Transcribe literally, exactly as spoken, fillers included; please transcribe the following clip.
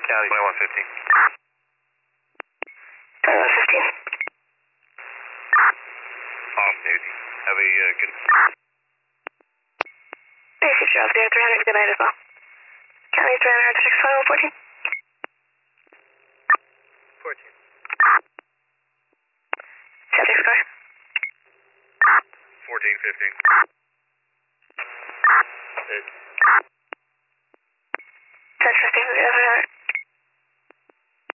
Cali twenty-one fifteen. twenty-one fifteen. Off duty. Have a uh, good... Hey, Future Oscar three hundred, good night as well. County three hundred, six twenty-one fourteen. fourteen. Subject score. fourteen fifteen. Search for Stephen